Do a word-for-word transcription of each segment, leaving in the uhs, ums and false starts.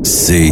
C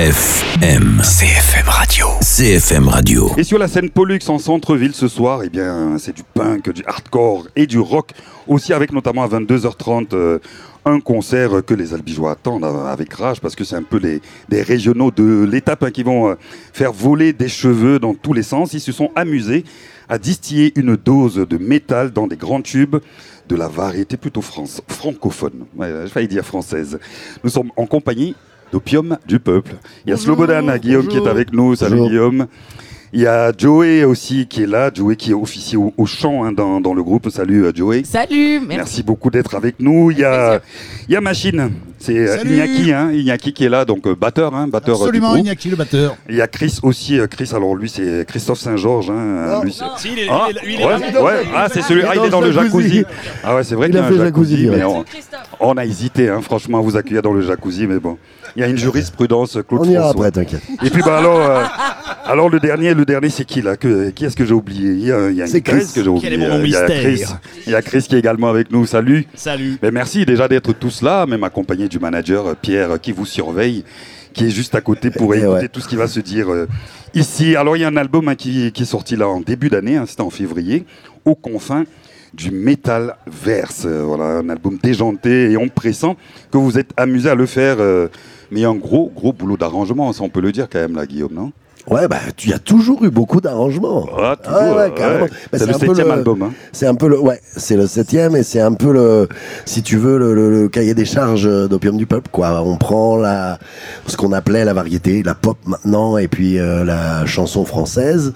F M. C F M Radio. C F M Radio. Et sur la scène Pollux en centre-ville ce soir, eh bien, c'est du punk, du hardcore et du rock. Aussi avec notamment à vingt-deux heures trente euh, un concert que les Albigeois attendent avec rage parce que c'est un peu les, des régionaux de l'étape hein, qui vont euh, faire voler des cheveux dans tous les sens. Ils se sont amusés à distiller une dose de métal dans des grands tubes de la variété plutôt France, francophone. Ouais, j'ai failli dire française. Nous sommes en compagnie d'Opium du Peuple. Il y a Slobodan Guillaume bonjour. Qui est avec nous. Salut bonjour. Guillaume. Il y a Joey aussi qui est là, Joey qui est officier au, au chant hein, dans, dans le groupe. Salut Joey. Salut, merci. Merci beaucoup d'être avec nous. Il y a, il y a Machine, c'est Salut. Iñaki, hein, Iñaki qui est là, donc batteur. Hein, batteur Absolument, Iñaki le batteur. Il y a Chris aussi, Chris, alors lui c'est Christophe Saint-Georges. Hein, lui, c'est... Si, il est, ah, il est, il est, ouais, il est dans, ouais, ah, c'est celui, ah, il est dans le jacuzzi. Ah ouais, c'est vrai il qu'il y a a un jacuzzi, jacuzzi mais on, on a hésité, hein, franchement, à vous accueillir dans le jacuzzi, mais bon. Il y a une jurisprudence, Claude On ira François. après, t'inquiète. Et puis bah alors, euh, alors le dernier, le dernier c'est qui là que, Qui est-ce que j'ai oublié? Il y a, il y a c'est Chris que j'ai oublié. Quel est mon il y a Chris. Il y a Chris qui est également avec nous. Salut. Salut. Mais merci déjà d'être tous là, même accompagné du manager Pierre qui vous surveille, qui est juste à côté pour écouter ouais. tout ce qui va se dire euh, ici. Alors il y a un album hein, qui, qui est sorti là en début d'année, hein, c'était en février, Aux confins du Metal Verse. Euh, voilà, un album déjanté et on pressent que vous êtes amusé à le faire. Euh, mais il y a un gros, gros boulot d'arrangement, ça on peut le dire quand même là, Guillaume, non? Ouais, bah, il y a toujours eu beaucoup d'arrangements. Ah, toujours, ah, ouais, carrément. Ouais. Bah, c'est, c'est le septième le... album. Hein. C'est un peu le, ouais, c'est le septième et c'est un peu le, si tu veux, le, le, le cahier des charges d'Opium du Peuple, quoi. On prend la, ce qu'on appelait la variété, la pop maintenant, et puis euh, la chanson française,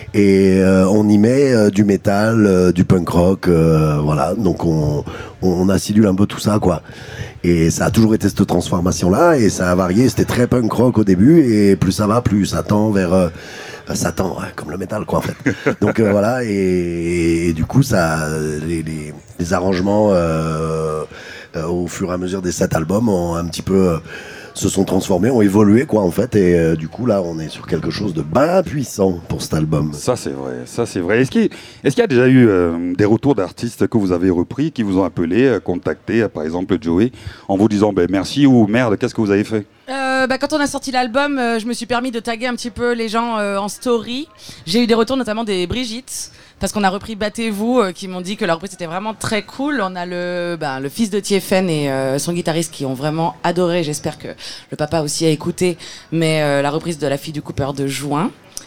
et euh, on y met euh, du métal, euh, du punk rock, euh, voilà. Donc on, on assidule un peu tout ça, quoi. Et ça a toujours été cette transformation-là, et ça a varié. C'était très punk rock au début, et plus ça va, plus ça tend vers, euh, ça tend ouais, comme le métal, quoi, en fait. Donc euh, voilà, et, et du coup, ça, les, les, les arrangements euh, euh, au fur et à mesure des sept albums ont un petit peu euh, se sont transformés, ont évolué, quoi, en fait. Et euh, du coup, là, on est sur quelque chose de bien puissant pour cet album. Ça, c'est vrai. Ça, c'est vrai. Est-ce qu'il, est-ce qu'il y a déjà eu euh, des retours d'artistes que vous avez repris, qui vous ont appelé, euh, contacté, euh, par exemple Joey, en vous disant ben, merci ou merde, qu'est-ce que vous avez fait? Euh, bah, quand on a sorti l'album, euh, je me suis permis de taguer un petit peu les gens euh, en story. J'ai eu des retours, notamment des Brigitte, parce qu'on a repris Battez-vous, euh, qui m'ont dit que la reprise était vraiment très cool. On a le, bah, le fils de Tiefen et euh, son guitariste qui ont vraiment adoré. J'espère que le papa aussi a écouté. Mais euh, la reprise de La fille du Cooper de Juin.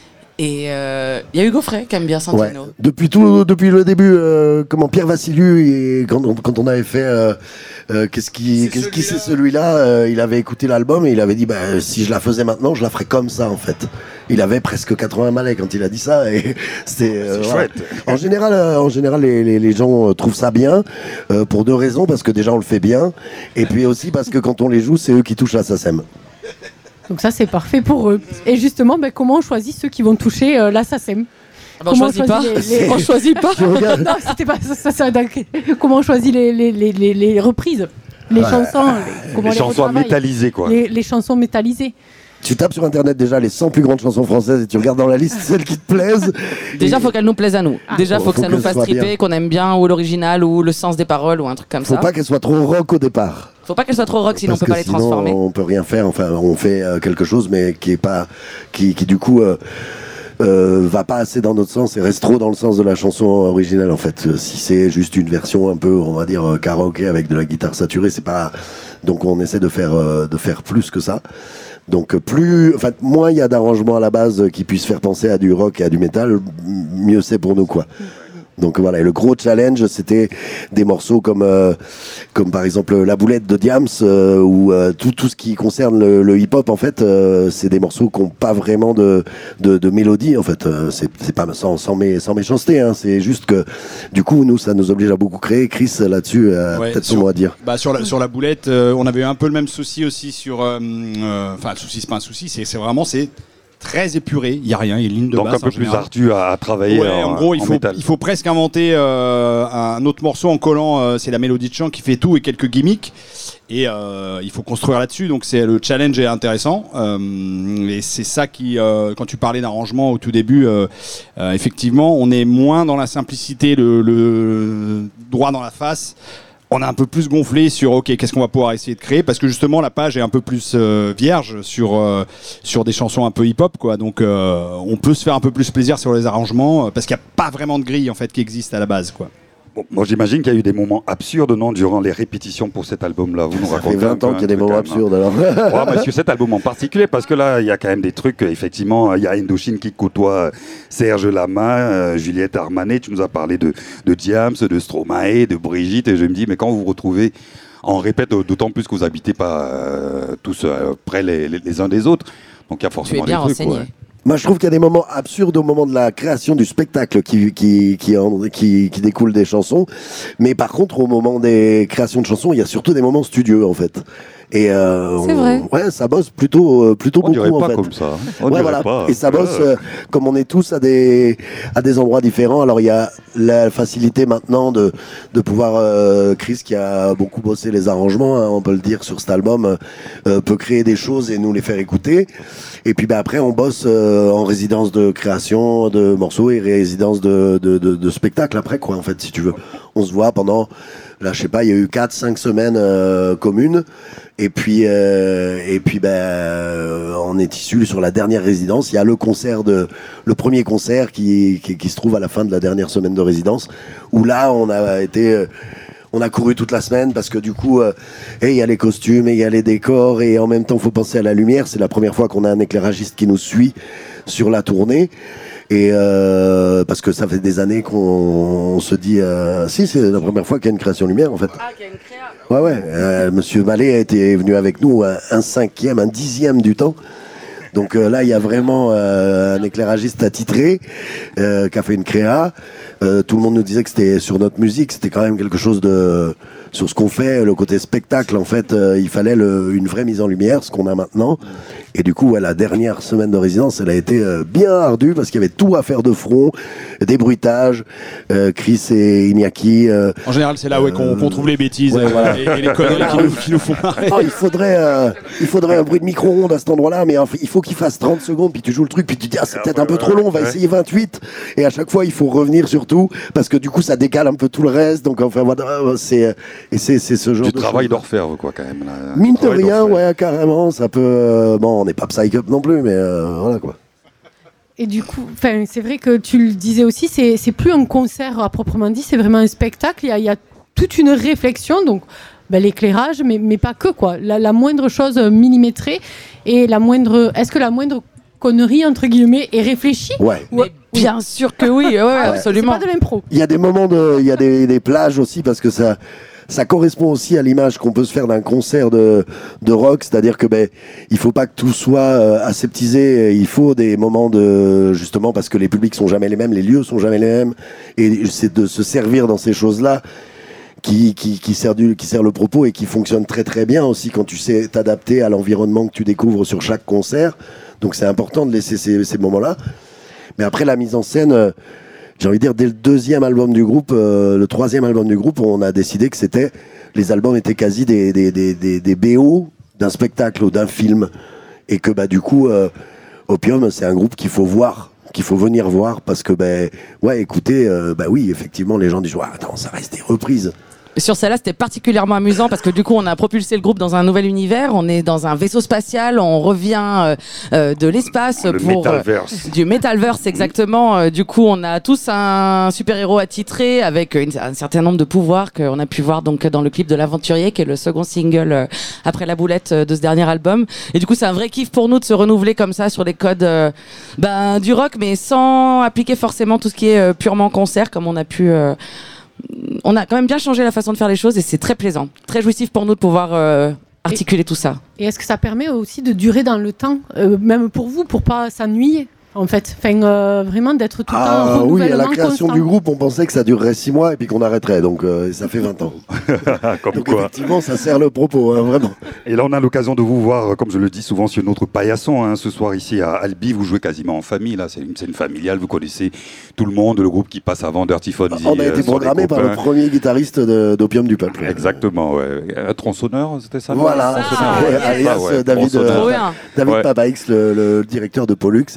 Et il euh, y a Hugo Frey qui aime bien Santino. Ouais. Depuis tout, depuis le début, euh, comment Pierre Vassiliou, et quand, on, quand on avait fait euh, euh, qu'est-ce qui, c'est qu'est-ce qui c'est celui-là, euh, il avait écouté l'album et il avait dit bah si je la faisais maintenant, je la ferais comme ça en fait. Il avait presque quatre-vingts malais quand il a dit ça et c'était. Euh, c'est voilà. chouette. En général, euh, en général, les, les, les gens trouvent ça bien euh, pour deux raisons, parce que déjà on le fait bien et puis aussi parce que quand on les joue, c'est eux qui touchent la S A C E M. Donc ça, c'est parfait pour eux. Et justement, ben, comment on choisit ceux qui vont toucher euh, la S A C E M? Ah bah on choisit on pas. Les, les... on choisit pas. Non, c'était pas ça. ça, ça comment on choisit les, les, les, les, les reprises, les ouais. chansons, les, comment les, les chansons métallisées, quoi. Les, les chansons métallisées. Tu tapes sur internet déjà les cent plus grandes chansons françaises et tu regardes dans la liste celles qui te plaisent. Déjà, il faut qu'elles nous plaisent à nous. Ah. Déjà, il faut, faut que ça que nous fasse triper, bien. Qu'on aime bien ou l'original ou le sens des paroles ou un truc comme faut ça. Faut pas qu'elles soient trop rock au départ. Faut pas qu'elles soient trop rock, sinon Parce on peut pas les sinon, transformer. On peut rien faire. Enfin, on fait euh, quelque chose, mais qui est pas, qui, qui du coup. Euh, Euh, va pas assez dans notre sens et reste trop dans le sens de la chanson originale en fait. Euh, si c'est juste une version un peu, on va dire, euh, karaoké avec de la guitare saturée, c'est pas. Donc on essaie de faire euh, de faire plus que ça. Donc plus, enfin moins il y a d'arrangements à la base qui puissent faire penser à du rock et à du métal, mieux c'est pour nous, quoi. Donc voilà, et le gros challenge, c'était des morceaux comme, euh, comme par exemple La Boulette de Diams, euh, ou euh, tout, tout ce qui concerne le, le hip-hop, en fait, euh, c'est des morceaux qui n'ont pas vraiment de, de, de mélodie, en fait. Euh, c'est, c'est pas sans, sans, mé, sans méchanceté, hein, c'est juste que, du coup, nous, ça nous oblige à beaucoup créer. Chris, là-dessus, euh, ouais, peut-être son mot à dire. Bah, sur, la, sur La Boulette, euh, on avait eu un peu le même souci aussi sur... Enfin, euh, euh, le souci, c'est pas un souci, c'est, c'est vraiment... c'est très épuré, il n'y a rien, il y a une ligne de donc basse. Donc un peu plus ardu à, à travailler. Ouais, en, en gros, il en faut, métal. il faut presque inventer euh, un autre morceau en collant, euh, c'est la mélodie de chant qui fait tout et quelques gimmicks. Et euh, il faut construire là-dessus, donc c'est, le challenge est intéressant. Euh, et c'est ça qui, euh, quand tu parlais d'arrangement au tout début, euh, euh, effectivement, on est moins dans la simplicité, le, le droit dans la face. on a un peu plus gonflé sur ok, qu'est-ce qu'on va pouvoir essayer de créer, parce que justement la page est un peu plus euh, vierge sur euh, sur des chansons un peu hip-hop, quoi. Donc euh, on peut se faire un peu plus plaisir sur les arrangements, euh, parce qu'il n'y a pas vraiment de grille en fait qui existe à la base, quoi. Bon, moi j'imagine qu'il y a eu des moments absurdes, non, durant les répétitions pour cet album-là. Vous nous Ça racontez fait un vingt peu ans un qu'il y a des truc, moments quand même, absurdes alors. hein. Ouais, mais sur cet album en particulier, parce que là il y a quand même des trucs, effectivement, il y a Indochine qui côtoie Serge Lama, euh, Juliette Armanet, tu nous as parlé de, de Diams, de Stromae, de Brigitte, et je me dis, mais quand vous vous retrouvez en répète, d'autant plus que vous habitez pas euh, tous euh, près les, les, les uns des autres, donc il y a forcément Tu es bien des trucs. renseigné. Ouais. Moi, je trouve qu'il y a des moments absurdes au moment de la création du spectacle qui, qui, qui, en, qui, qui découlent des chansons. Mais par contre, au moment des créations de chansons, il y a surtout des moments studieux, en fait. Et euh, C'est on- vrai. Ouais, ça bosse plutôt, euh, plutôt On dirait beaucoup, en pas fait. comme ça. On Ouais, dirait voilà. pas. Et ça bosse, Ouais. euh, comme on est tous à des, à des endroits différents. Alors, il y a la facilité maintenant de, de pouvoir, euh, Chris, qui a beaucoup bossé les arrangements, hein, on peut le dire, sur cet album, euh, peut créer des choses et nous les faire écouter. Et puis, bah, après, on bosse euh, en résidence de création de morceaux et résidence de, de, de, de spectacle après, quoi, en fait, si tu veux. On se voit pendant, là, je sais pas, il y a eu quatre cinq semaines euh, communes. Et puis, euh, et puis, ben, euh, on est issu sur la dernière résidence. Il y a le concert de, le premier concert qui, qui, qui se trouve à la fin de la dernière semaine de résidence, où là, on a été, euh, on a couru toute la semaine parce que du coup, euh, et il y a les costumes, et il y a les décors, et en même temps, faut penser à la lumière. C'est la première fois qu'on a un éclairagiste qui nous suit sur la tournée. Et euh, parce que ça fait des années qu'on on se dit, euh, si, c'est la première fois qu'il y a une création lumière, en fait. Ah, qu'il y a une créa. Ouais, ouais. Euh, Monsieur Mallet a été venu avec nous un, un cinquième, un dixième du temps. Donc euh, là, il y a vraiment euh, un éclairagiste attitré euh, qui a fait une créa. Euh, tout le monde nous disait que c'était sur notre musique, c'était quand même quelque chose de... Sur ce qu'on fait, le côté spectacle, en fait, euh, il fallait le, une vraie mise en lumière, ce qu'on a maintenant. Et du coup, ouais, la dernière semaine de résidence, elle a été euh, bien ardue parce qu'il y avait tout à faire de front, des bruitages, euh, Chris et Iñaki. Euh, En général, c'est là ouais, qu'on qu'on trouve les bêtises ouais, euh, voilà. et, et les conneries qui nous, qui nous font marrer. Oh, il faudrait, euh, il faudrait un bruit de micro-ondes à cet endroit-là, mais il faut qu'il fasse trente secondes, puis tu joues le truc, puis tu te dis, ah, c'est peut-être un peu trop long, on va essayer vingt-huit. Et à chaque fois, il faut revenir sur tout, parce que du coup, ça décale un peu tout le reste. Donc, enfin, voilà, c'est, et c'est, c'est ce genre Du de travail choses. d'orfèvre, quoi, quand même. Là. Mine de Travail rien, d'orfèvre. ouais, carrément, ça peut. euh, bon, on n'est pas Psych Up non plus, mais euh, voilà quoi. Et du coup, enfin, c'est vrai que tu le disais aussi, c'est c'est plus un concert à proprement dit, c'est vraiment un spectacle. Il y a, il y a toute une réflexion, donc ben, l'éclairage, mais, mais pas que quoi. La, la moindre chose millimétrée et la moindre. Est-ce que la moindre connerie entre guillemets est réfléchie? Ouais. Mais bien sûr que oui, ouais, ouais, absolument. C'est pas de l'impro. Il y a des moments de, il y a des, des plages aussi parce que ça, ça correspond aussi à l'image qu'on peut se faire d'un concert de, de rock, c'est-à-dire que ben, il faut pas que tout soit euh, aseptisé, il faut des moments de, justement parce que les publics sont jamais les mêmes, les lieux sont jamais les mêmes, et c'est de se servir dans ces choses-là qui, qui, qui sert du, qui sert le propos et qui fonctionne très très bien aussi quand tu sais t'adapter à l'environnement que tu découvres sur chaque concert. Donc c'est important de laisser ces, ces moments-là. Mais après la mise en scène, euh, j'ai envie de dire, dès le deuxième album du groupe, euh, le troisième album du groupe, on a décidé que c'était, les albums étaient quasi des, des, des, des, des B O d'un spectacle ou d'un film. Et que bah, du coup, euh, Opium, c'est un groupe qu'il faut voir, qu'il faut venir voir, parce que, bah, ouais, écoutez, euh, bah oui, effectivement, les gens disent, ouais, attends, ça reste des reprises. Sur celle-là, c'était particulièrement amusant parce que du coup, on a propulsé le groupe dans un nouvel univers. On est dans un vaisseau spatial, on revient euh, euh, de l'espace Le pour Metaverse. euh, du Metaverse exactement. Euh, du coup, on a tous un super-héros attitré avec une, un certain nombre de pouvoirs qu'on a pu voir donc dans le clip de l'Aventurier, qui est le second single euh, après la boulette euh, de ce dernier album. Et du coup, c'est un vrai kiff pour nous de se renouveler comme ça sur les codes euh, ben, du rock, mais sans appliquer forcément tout ce qui est euh, purement concert, comme on a pu. Euh, On a quand même bien changé la façon de faire les choses et c'est très plaisant, très jouissif pour nous de pouvoir euh, articuler tout ça. Et est-ce que ça permet aussi de durer dans le temps, euh, même pour vous, pour pas s'ennuyer en fait, enfin, euh, vraiment d'être tout le temps Ah en oui, à la renouvellement création constant. du groupe, on pensait que ça durerait six mois et puis qu'on arrêterait, donc euh, ça fait vingt ans. Comme Donc quoi. effectivement, ça sert le propos, hein, vraiment. Et là, on a l'occasion de vous voir, comme je le dis souvent, sur notre paillasson. Hein, ce soir, ici à Albi, vous jouez quasiment en famille. Là, c'est une scène familiale. Vous connaissez tout le monde, le groupe qui passe avant Dirty Fonzie. On a euh, été sur les programmé par le copains. premier guitariste de- d'Opium du Peuple. Exactement, ouais. Un tronçonneur, c'était ça non Voilà, Un ça, tronçonneur, ouais, ouais. alias Ah ouais, David, tronçonneur. Trop euh, bien. David Ouais. Pabaix, le, le directeur de Pollux et du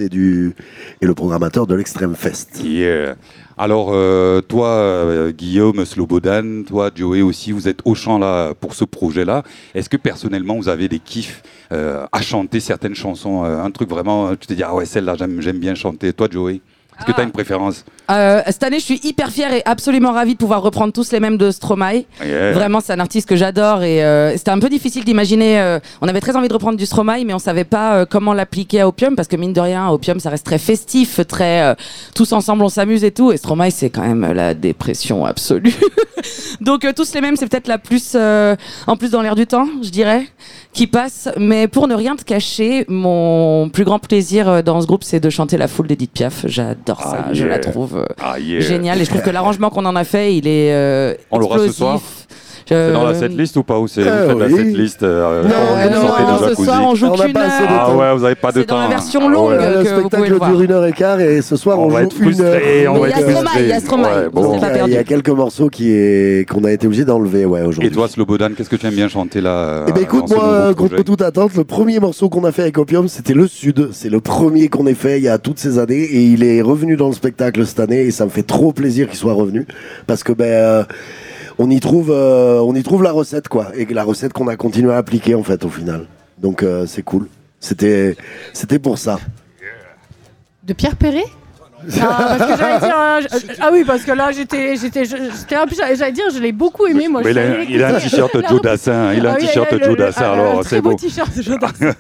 du, et le programmateur de l'Extrême Fest. Yeah. Alors, euh, toi, euh, Guillaume, Slobodan, toi, Joey aussi, vous êtes au chant là pour ce projet-là. Est-ce que personnellement, vous avez des kiffs euh, à chanter certaines chansons, euh, un truc vraiment, tu te dis ah ouais celle-là j'aime, j'aime bien chanter. Toi, Joey, est-ce que tu as une préférence? Euh, cette année, je suis hyper fière et absolument ravie de pouvoir reprendre tous les mêmes de Stromae. Yeah. Vraiment, c'est un artiste que j'adore et euh, c'était un peu difficile d'imaginer. Euh, on avait très envie de reprendre du Stromae, mais on savait pas euh, comment l'appliquer à Opium parce que mine de rien, Opium, ça reste très festif, très euh, tous ensemble, on s'amuse et tout. Et Stromae, c'est quand même la dépression absolue. Donc euh, tous les mêmes, c'est peut-être la plus, euh, en plus dans l'air du temps, je dirais, qui passe. Mais pour ne rien te cacher, mon plus grand plaisir euh, dans ce groupe, c'est de chanter La Foule d'Edith Piaf. J'adore ça, Ah, je yeah. la trouve. Euh, Ah, yeah. génial et je trouve que l'arrangement qu'on en a fait il est euh, On l'aura ce explosif. soir Je- C'est dans la setlist ou pas? Ou c'est Euh, vous faites oui. la setlist euh, Non, quand Euh, vous non, sortez non, de ce jacuzzi. soir on joue On n'a qu'une pas assez de heure. Ah temps. ouais, vous avez pas de C'est dans temps. la version Ah longue. ouais. le que vous pouvez le spectacle voir. dure une heure et quart et ce soir On on, va joue être une heure. frustrés, on Mais va il y être a Stromae, frustrés. il y a Stromae, Ouais, on bon. s'est pas Il y a- il y perdu. a quelques morceaux qui est, qu'on a été obligé d'enlever ouais, aujourd'hui. Et toi, Slobodan, qu'est-ce que tu aimes bien chanter là? Eh ben euh, écoute, dans ce moi, nouveau contre projet toute attente, le premier morceau qu'on a fait avec Opium, c'était Le Sud. C'est le premier qu'on ait fait il y a toutes ces années et il est revenu dans le spectacle cette année et ça me fait trop plaisir qu'il soit revenu parce que ben euh, on y trouve, euh, on y trouve la recette quoi et la recette qu'on a continué à appliquer en fait au final. Donc euh, c'est cool. C'était, c'était pour ça. De Pierre Perret ah, parce que j'allais dire, euh, je- ah oui, parce que là, j'étais, j'étais, je- j'étais un peu, j'allais j'allais dire, je l'ai beaucoup aimé, moi. Mais je il, suis a, allée il a un l'écouter. t-shirt La Joe Dassin. Il a un Ah oui, t-shirt le- Joe le- Dassin, ah, alors un c'est très beau beau. t-shirt Joe Dassin.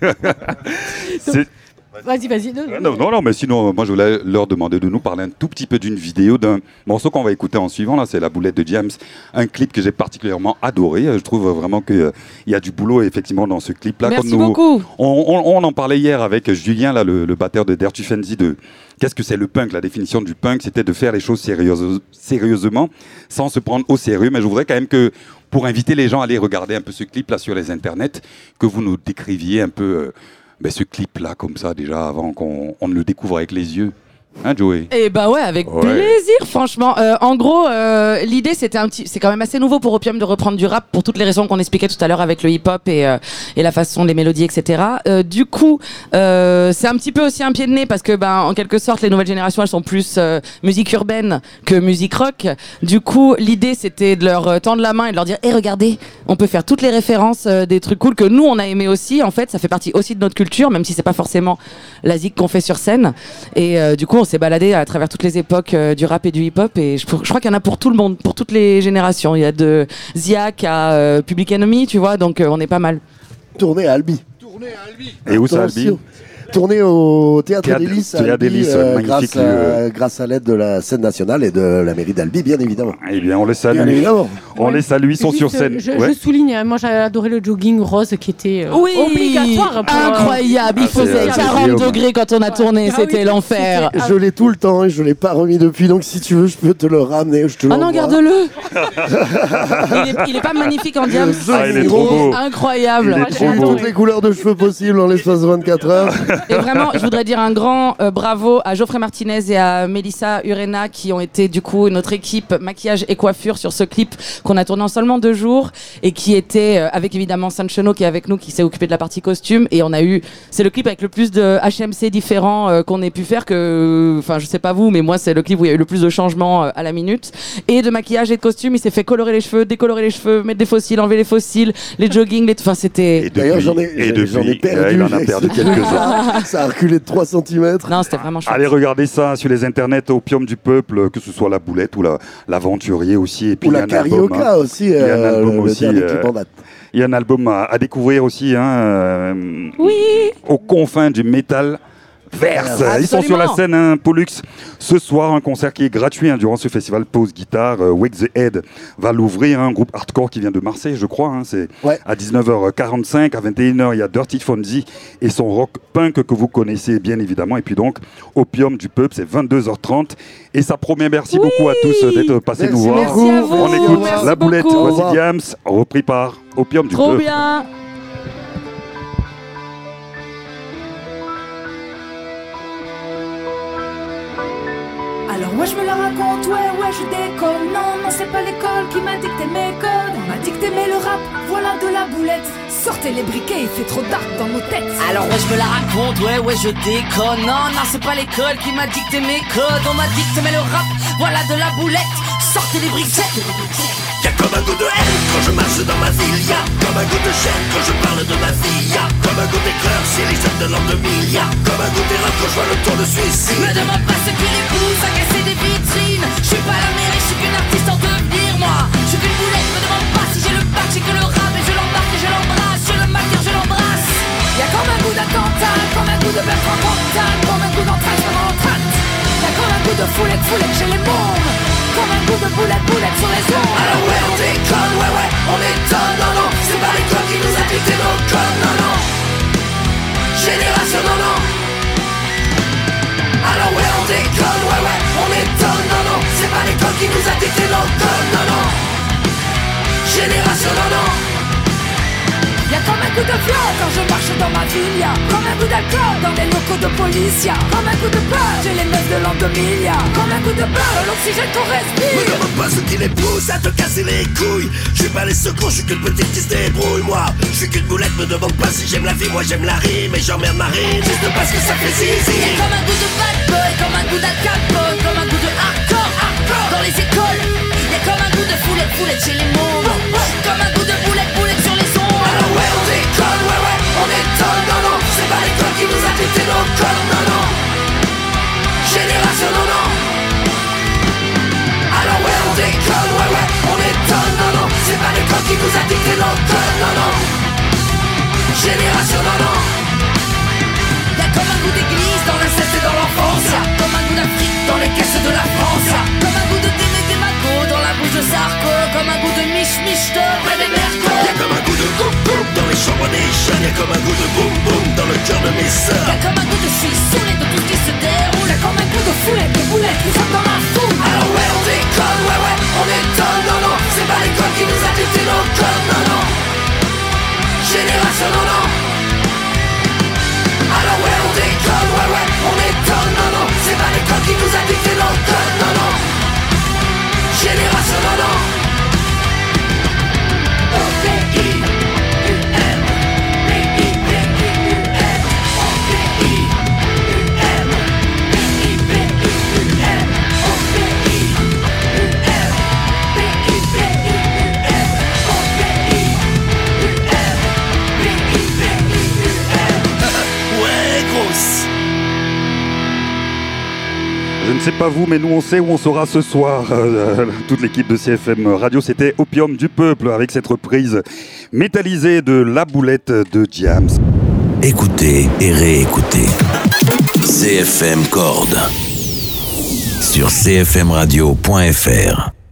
C'est- Vas-y, vas-y. Non, Non, non, non, mais sinon, moi, je voulais leur demander de nous parler un tout petit peu d'une vidéo, d'un morceau qu'on va écouter en suivant. Là, c'est La Boulette de James, un clip que j'ai particulièrement adoré. Je trouve vraiment qu'il y a du boulot effectivement dans ce clip-là. Merci Comme nous- beaucoup. On, on- on en parlait hier avec Julien, là, le, le batteur de Dirty Fancy, de qu'est-ce que c'est le punk. La définition du punk, c'était de faire les choses sérieuse- sérieusement, sans se prendre au sérieux. Mais je voudrais quand même que, pour inviter les gens à aller regarder un peu ce clip-là sur les internets, que vous nous décriviez un peu euh, ben, ce clip-là, comme ça, déjà, avant qu'on on ne le découvre avec les yeux. Hein, Joey? Et bah ouais, avec Ouais. plaisir, franchement. Euh, en gros, euh, l'idée c'était un petit, c'est quand même assez nouveau pour Opium de reprendre du rap pour toutes les raisons qu'on expliquait tout à l'heure avec le hip-hop et euh, et la façon des mélodies, et cetera. Euh, du coup, euh, c'est un petit peu aussi un pied de nez parce que ben en quelque sorte les nouvelles générations elles sont plus euh, musique urbaine que musique rock. Du coup, l'idée c'était de leur euh, tendre la main et de leur dire, hé regardez, on peut faire toutes les références euh, des trucs cool que nous on a aimé aussi. En fait, ça fait partie aussi de notre culture, même si c'est pas forcément la zik qu'on fait sur scène. Et euh, du coup, on s'est baladé à travers toutes les époques euh, du rap et du hip-hop. Et je, je crois qu'il y en a pour tout le monde, pour toutes les générations. Il y a de Ziak à euh, Public Enemy, tu vois, donc euh, on est pas mal. Tourné à Albi. Et où ça, Albi? Attention. Tourné au Théâtre Théâtre- d'Hélice, à Théâtre Albi, d'Hélice, euh, magnifique grâce, à, lieu. grâce à l'aide de la scène nationale et de la mairie d'Albi, bien évidemment. Eh bien, on les salue. Bien évidemment. On les salue, ils sont Juste, sur scène. Je, Ouais. je souligne, hein, moi j'ai adoré le jogging rose qui était euh, obligatoire. Pour, euh, incroyable. Il Ah, c'est- faisait c'est quarante Guillaume. degrés quand on a tourné, Ah oui, c'était l'enfer. c'était- Je l'ai tout le temps et je l'ai pas remis depuis, donc si tu veux, je peux te le ramener. Je te Ah non, l'envoie. garde-le. il, est, il est pas magnifique en diams. Ah, il est trop beau. Incroyable. Il est Moi, trop j'ai beau. adoré. Toutes les couleurs de cheveux possibles en l'espace de vingt-quatre heures. Et vraiment, je voudrais dire un grand euh, bravo à Geoffrey Martinez et à Melissa Urena qui ont été du coup notre équipe maquillage et coiffure sur ce clip qu'on a tourné en seulement deux jours et qui était euh, avec évidemment Sancheno qui est avec nous, qui s'est occupé de la partie costume. Et on a eu, c'est le clip avec le plus de H M C différents euh, qu'on ait pu faire, que, enfin je sais pas vous, mais moi c'est le clip où il y a eu le plus de changements euh, à la minute. Et de maquillage et de costume, il s'est fait colorer les cheveux, décolorer les cheveux, mettre des fossiles, enlever les fossiles, les jogging, les... enfin c'était... Et D'ailleurs, depuis- j'en ai, et j'en ai depuis, perdu. il en a perdu quelques-uns. Ça a reculé de trois centimètres. Non, c'était vraiment chouette. Allez regarder ça sur les internets, Opium du Peuple, que ce soit la boulette ou la, l'aventurier aussi. Et puis Ou il y a la un album, carioca hein. aussi, Il y a un euh, album le aussi, dernier euh, clip en date. Il y a un album à, à découvrir aussi, hein, euh, Oui. aux confins du métal verse. Ils sont sur la Absolument. scène hein, Pollux ce soir, un concert qui est gratuit hein, durant ce festival Pause Guitare. Euh, Wake the Head va l'ouvrir, hein, un groupe hardcore qui vient de Marseille, je crois. Hein, c'est Ouais. à dix-neuf heures quarante-cinq, à vingt et une heures, il y a Dirty Fonzie et son rock punk que vous connaissez bien évidemment. Et puis donc, Opium du Peuple, c'est vingt-deux heures trente. Et ça promet, merci Oui. beaucoup à tous euh, d'être passés Merci nous voir. Merci à vous. On écoute Merci La Boulette, beaucoup. voici Diams, repris par Opium du Trop Peuple. bien. Alors ouais je me la raconte, ouais ouais je déconne. Non non c'est pas l'école qui m'a dicté mes codes. On m'a dicté mais le rap, voilà de la boulette. Sortez les briquets, il fait trop dark dans nos têtes. Alors ouais je me la raconte, ouais ouais je déconne. Non non c'est pas l'école qui m'a dicté mes codes. On m'a dicté mais le rap, voilà de la boulette. Sortez les briquettes. Y'a comme un goût de haine quand je marche dans ma ville. Y'a comme un goût de gêne quand je parle de ma vie. Y'a comme un goût d'éclair si les jeunes de l'an deux mille. Y'a comme un goût d'erreur quand je vois le tour de suicide. Me demande pas ce qui les pousse à casser des vitrines. Je suis pas la mairie, je suis qu'une artiste en devenir moi. Je suis qu'une boulette, me demande pas si j'ai le bac, j'ai que le rap. Et je l'embarque et je l'embrasse, je le maquille, je l'embrasse. Y'a comme un goût d'attentat, comme un goût de Bertrand Cantal, comme un goût d'entraque pendant l'entracte. Y'a comme un goût de foulette, foulette chez les mômes. Comme un goût de boulette, boulette sur les ondes. Alors ouais on déconne, ouais ouais on étonne. Non non, c'est pas l'école qui nous a dicté nos codes. Non non, génération non non. Alors ouais on déconne, ouais ouais on étonne. Non non, c'est pas l'école qui nous a dicté nos codes. Non non, génération non non. Y'a comme un goût de viol quand je marche dans ma ville. Y'a comme un goût d'alcool dans les locaux de police. Y'a comme un goût de peur chez les meufs de l'an deux mille. Y'a comme un goût de peur dans l'oxygène qu'on respire. Me demande pas ce qui les pousse à te casser les couilles. Je suis pas les secours, je suis qu'une petite qui se débrouille. Moi, je suis qu'une boulette, me demande pas si j'aime la vie. Moi j'aime la rime et j'emmerde ma rime juste parce que ça fait zizi. Y'a comme un goût de bad boy, comme un goût d'alcapone, comme un goût de hardcore, hardcore dans les écoles. Y'a comme un goût de foulette, foulette chez les mômes. Comme un goût de boulette, boulette sur les ondes. Alors ouais on déconne, ouais ouais on étonne. Non non, c'est pas l'école qui nous a dicté nos codes. Non non, génération non non. Alors ouais on déconne, ouais ouais on étonne. Non non, c'est pas l'école qui nous a dicté nos codes. Non non, génération non non. Y'a comme un goût d'église dans l'inceste et dans l'enfance. Y'a comme un goût d'Afrique dans les caisses de la France. Y'a comme un goût de Démé Démago dans la bouche de Sarko. Comme un goût de Mich Mich de René Merco. Y'a comme un goût de boum boum dans les chambres des jeunes. Y'a comme un goût de boum boum dans le cœur de mes sœurs. Y'a comme un goût de je suis saoulé de tout ce qui se déroule. Y'a comme un goût de foulette, de boulettes qui sont dans la foule. Alors ouais on déconne, ouais ouais on étonne. Non non, c'est pas l'école qui nous a dicté nos codes. Non non, génération non non. Alors ouais on déconne, ouais ouais on étonne. Non non, c'est pas l'école qui nous a dicté nos codes. Non non, génération non non. O P I U M P I P I U M O P I U M P I P I U M O P I U M P I P I U M O P I U M P I P I U M. Ouais grosse. Je ne sais pas vous, mais nous on sait où on sera ce soir. Euh, toute l'équipe de C F M Radio, c'était Opium du Peuple avec cette reprise métallisée de La Boulette de Diams. Écoutez et réécoutez. C F M Corde sur c f m radio point f r.